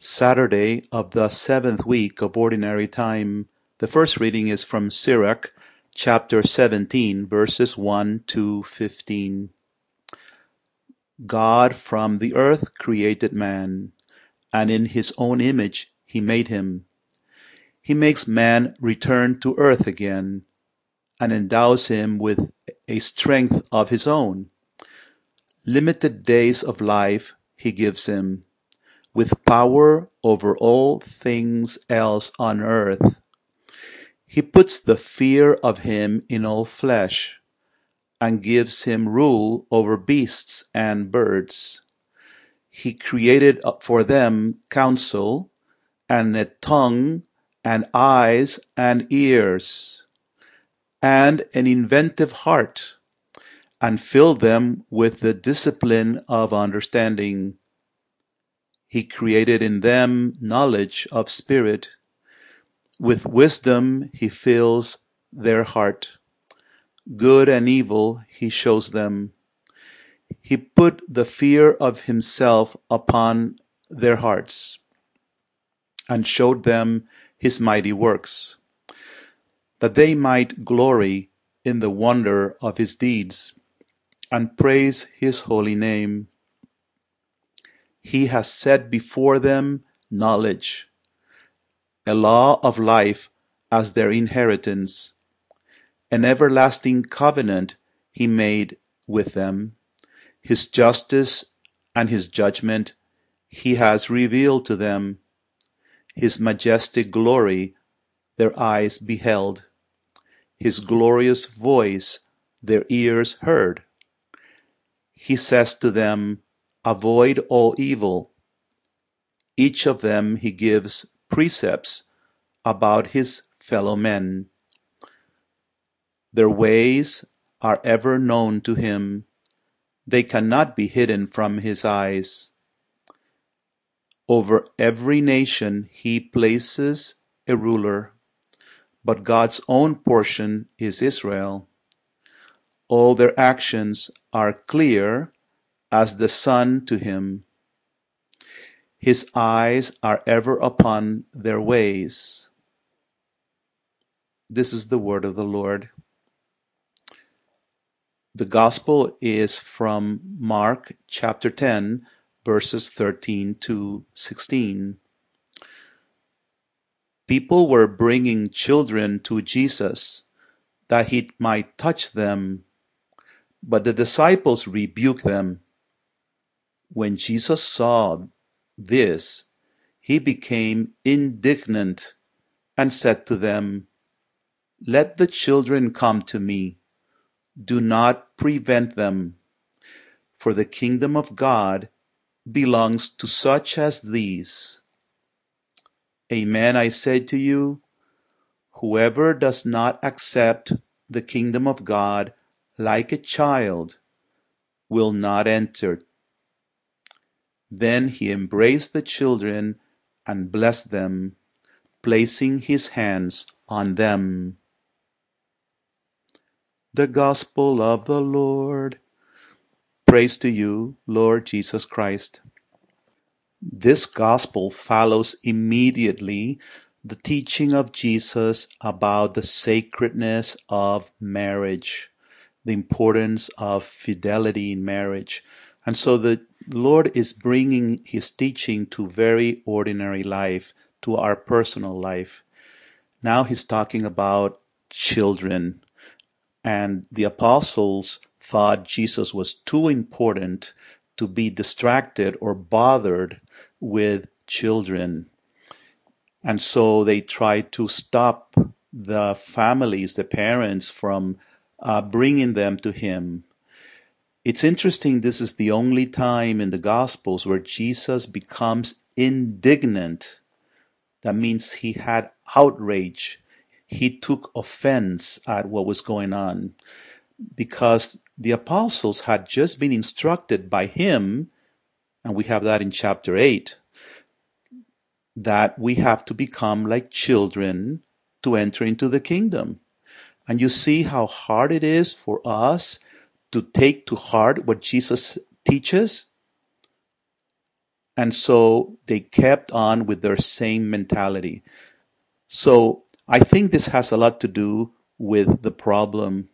Saturday of the seventh week of Ordinary Time. The first reading is from Sirach, chapter 17, verses 1 to 15. God from the earth created man, and in his own image he made him. He makes man return to earth again, and endows him with a strength of his own. Limited days of life he gives him, with power over all things else on earth. He puts the fear of him in all flesh, and gives him rule over beasts and birds. He created for them counsel, and a tongue, and eyes, and ears, and an inventive heart, and filled them with the discipline of understanding. He created in them knowledge of spirit. With wisdom he fills their heart. Good and evil he shows them. He put the fear of himself upon their hearts, and showed them his mighty works, that they might glory in the wonder of his deeds, and praise his holy name. He has set before them knowledge, a law of life as their inheritance. An everlasting covenant he made with them. His justice and his judgment he has revealed to them. His majestic glory their eyes beheld. His glorious voice their ears heard. He says to them, avoid all evil. Each of them he gives precepts about his fellow men. Their ways are ever known to him. They cannot be hidden from his eyes. Over every nation he places a ruler, but God's own portion is Israel. All their actions are clear as the sun to him. His eyes are ever upon their ways. This is the word of the Lord. The Gospel is from Mark chapter 10, verses 13 to 16. People were bringing children to Jesus that he might touch them, but the disciples rebuked them. When Jesus saw this, he became indignant and said to them, "Let the children come to me. Do not prevent them, for the kingdom of God belongs to such as these. Amen, I say to you, whoever does not accept the kingdom of God like a child will not enter." Then he embraced the children and blessed them, placing his hands on them. The Gospel of the Lord. Praise to you, Lord Jesus Christ. This Gospel follows immediately the teaching of Jesus about the sacredness of marriage, the importance of fidelity in marriage. And so the Lord is bringing his teaching to very ordinary life, to our personal life. Now he's talking about children. And the apostles thought Jesus was too important to be distracted or bothered with children. And so they tried to stop the families, the parents, from bringing them to him. It's interesting, this is the only time in the Gospels where Jesus becomes indignant. That means he had outrage. He took offense at what was going on, because the apostles had just been instructed by him, and we have that in chapter 8, that we have to become like children to enter into the kingdom. And you see how hard it is for us to take to heart what Jesus teaches? And so they kept on with their same mentality. So I think this has a lot to do with the problem.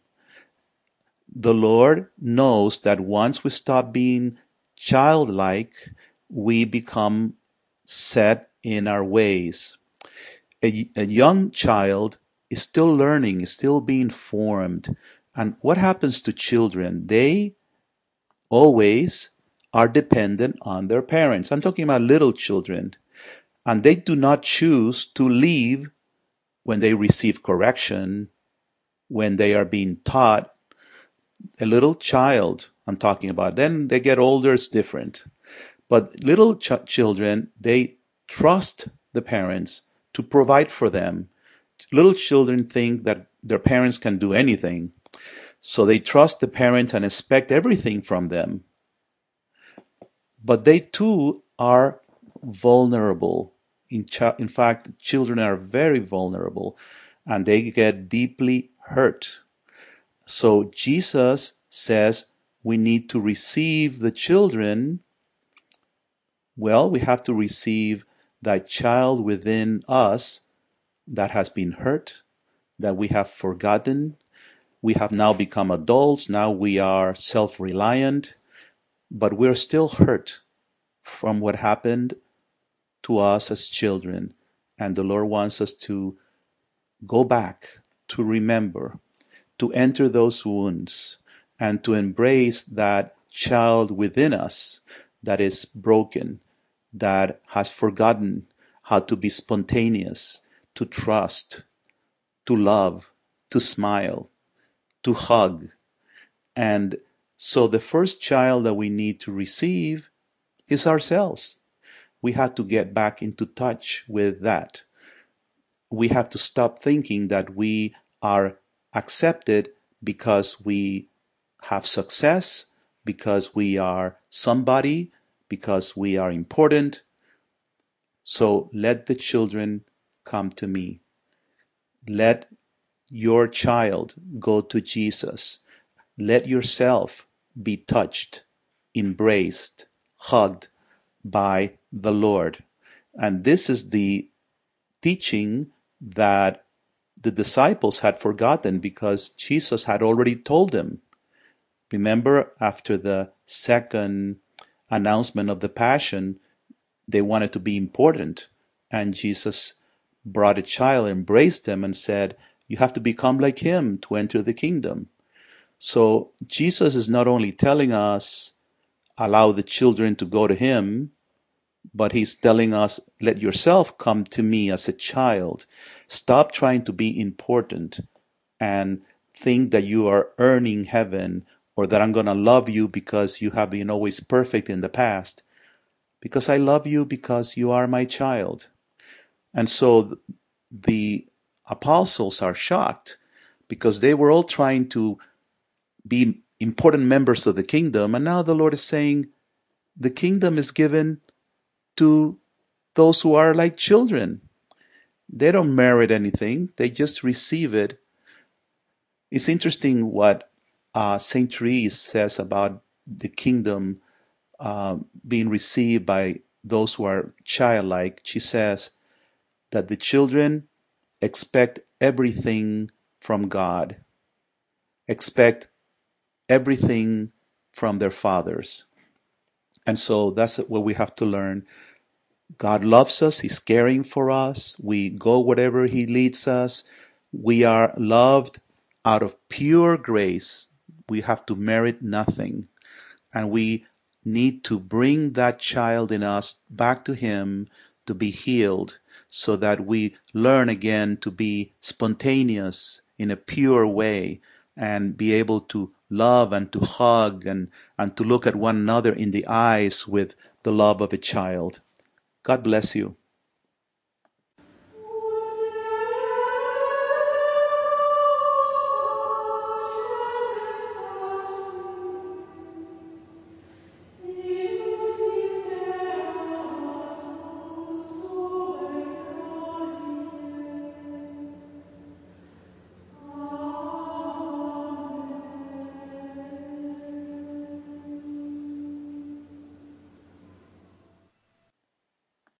The Lord knows that once we stop being childlike, we become set in our ways. A young child is still learning, is still being formed. And what happens to children? They always are dependent on their parents. I'm talking about little children. And they do not choose to leave when they receive correction, when they are being taught. A little child, I'm talking about. Then they get older, it's different. But little children, they trust the parents to provide for them. Little children think that their parents can do anything. So they trust the parents and expect everything from them. But they too are vulnerable. In fact, children are very vulnerable and they get deeply hurt. So Jesus says we need to receive the children. Well, we have to receive that child within us that has been hurt, that we have forgotten. We have now become adults. Now we are self-reliant, but we're still hurt from what happened to us as children. And the Lord wants us to go back, to remember, to enter those wounds, and to embrace that child within us that is broken, that has forgotten how to be spontaneous, to trust, to love, to smile, to hug. And so the first child that we need to receive is ourselves. We have to get back into touch with that. We have to stop thinking that we are accepted because we have success, because we are somebody, because we are important. So let the children come to me. Let your child go to Jesus. Let yourself be touched, embraced, hugged by the Lord. And this is the teaching that the disciples had forgotten because Jesus had already told them. Remember, after the second announcement of the Passion, they wanted to be important. And Jesus brought a child, embraced them, and said, you have to become like him to enter the kingdom. So Jesus is not only telling us, allow the children to go to him, but he's telling us, let yourself come to me as a child. Stop trying to be important and think that you are earning heaven or that I'm going to love you because you have been always perfect in the past. Because I love you because you are my child. And so the apostles are shocked because they were all trying to be important members of the kingdom. And now the Lord is saying the kingdom is given to those who are like children. They don't merit anything. They just receive it. It's interesting what St. Therese says about the kingdom being received by those who are childlike. She says that the children expect everything from God, expect everything from their fathers. And so that's what we have to learn. God loves us. He's caring for us. We go wherever he leads us. We are loved out of pure grace. We have to merit nothing. And we need to bring that child in us back to him to be healed so that we learn again to be spontaneous in a pure way and be able to love and to hug and to look at one another in the eyes with the love of a child. God bless you.